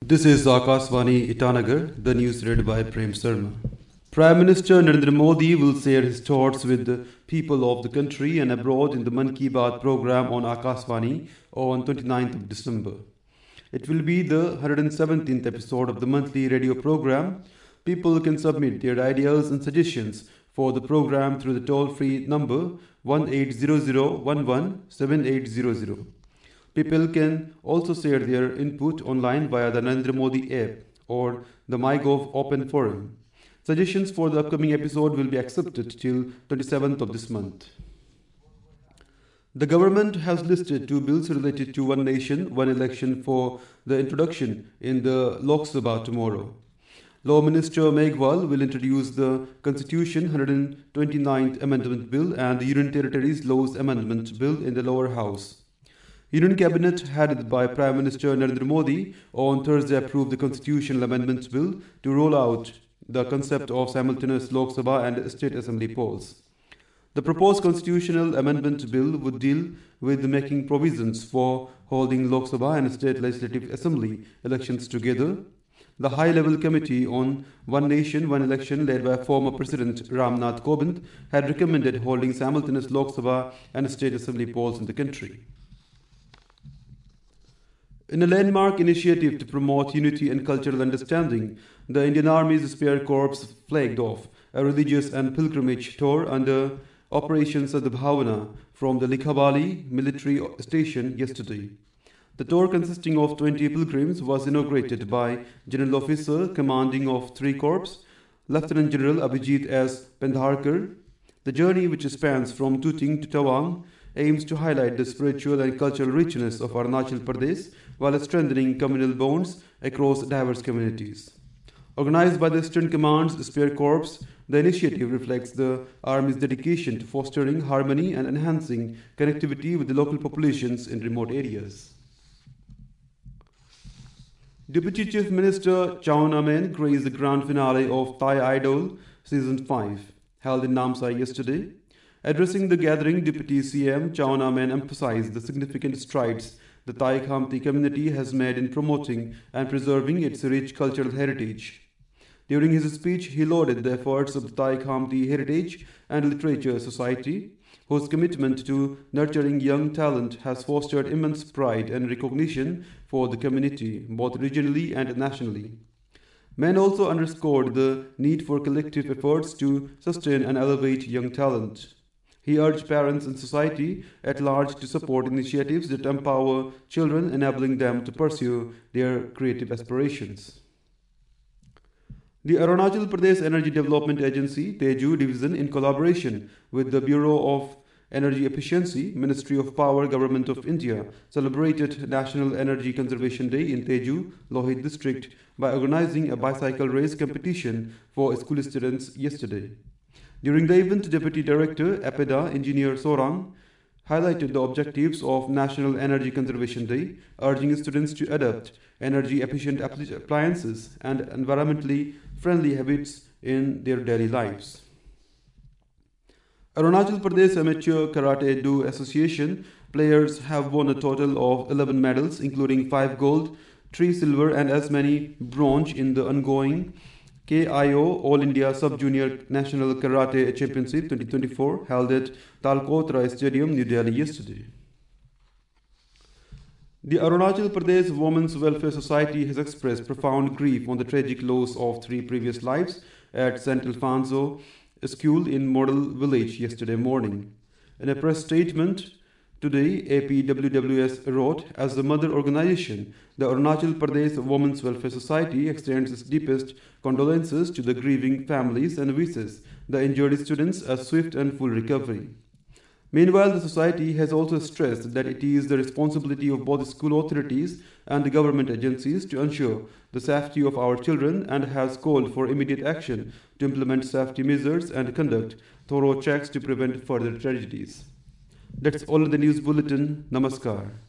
This is Akashvani Itanagar, the news read by Prem Sharma. Prime Minister Narendra Modi will share his thoughts with the people of the country and abroad in the Mann Ki Baat program on Akashvani on 29th of December. It will be the 117th episode of the monthly radio program. People can submit their ideas and suggestions for the program through the toll-free number 1800117800. People can also share their input online via the Narendra Modi app or the MyGov Open Forum. Suggestions for the upcoming episode will be accepted till 27th of this month. The government has listed two bills related to One Nation, One Election for the introduction in the Lok Sabha tomorrow. Law Minister Meghwal will introduce the Constitution 129th Amendment Bill and the Union Territories Laws Amendment Bill in the lower house. Union Cabinet, headed by Prime Minister Narendra Modi, on Thursday approved the Constitutional Amendments Bill to roll out the concept of simultaneous Lok Sabha and State Assembly polls. The proposed Constitutional Amendment Bill would deal with making provisions for holding Lok Sabha and State Legislative Assembly elections together. The High-Level Committee on One Nation, One Election, led by former President Ram Nath Kovind, had recommended holding simultaneous Lok Sabha and State Assembly polls in the country. In a landmark initiative to promote unity and cultural understanding, the Indian Army's Spear Corps flagged off a religious and pilgrimage tour under Operation Sadbhavana from the Likhabali military station yesterday. The tour, consisting of 20 pilgrims, was inaugurated by General Officer Commanding of 3 Corps, Lieutenant General Abhijit S. Pendharkar. The journey, which spans from Tuting to Tawang, aims to highlight the spiritual and cultural richness of Arunachal Pradesh while strengthening communal bonds across diverse communities. Organized by the Eastern Command's Spear Corps, the initiative reflects the Army's dedication to fostering harmony and enhancing connectivity with the local populations in remote areas. Deputy Chief Minister Chaun Amen graced the grand finale of Thai Idol Season 5, held in Namsai yesterday. Addressing the gathering, Deputy CM Chaun Amen emphasized the significant strides the Thai Khamti community has made in promoting and preserving its rich cultural heritage. During his speech, he lauded the efforts of the Thai Khamti Heritage and Literature Society, whose commitment to nurturing young talent has fostered immense pride and recognition for the community, both regionally and nationally. Men also underscored the need for collective efforts to sustain and elevate young talent. He urged parents and society at large to support initiatives that empower children, enabling them to pursue their creative aspirations. The Arunachal Pradesh Energy Development Agency, Teju Division, in collaboration with the Bureau of Energy Efficiency, Ministry of Power, Government of India, celebrated National Energy Conservation Day in Teju, Lohit district by organizing a bicycle race competition for school students yesterday. During the event, Deputy Director, APEDA, Engineer Sorang, highlighted the objectives of National Energy Conservation Day, urging students to adopt energy-efficient appliances and environmentally friendly habits in their daily lives. Arunachal Pradesh Amateur Karate Do Association players have won a total of 11 medals, including 5 gold, 3 silver and as many bronze in the ongoing KIO All India Sub-Junior National Karate Championship 2024 held at Talkotara Stadium, New Delhi yesterday. The Arunachal Pradesh Women's Welfare Society has expressed profound grief on the tragic loss of 3 previous lives at St. Alfonso School in Model Village yesterday morning. In a press statement today, APWWS wrote, as the mother organization, the Arunachal Pradesh Women's Welfare Society extends its deepest condolences to the grieving families and wishes the injured students a swift and full recovery. Meanwhile, the society has also stressed that it is the responsibility of both school authorities and the government agencies to ensure the safety of our children and has called for immediate action to implement safety measures and conduct thorough checks to prevent further tragedies. That's all in the news bulletin. Namaskar.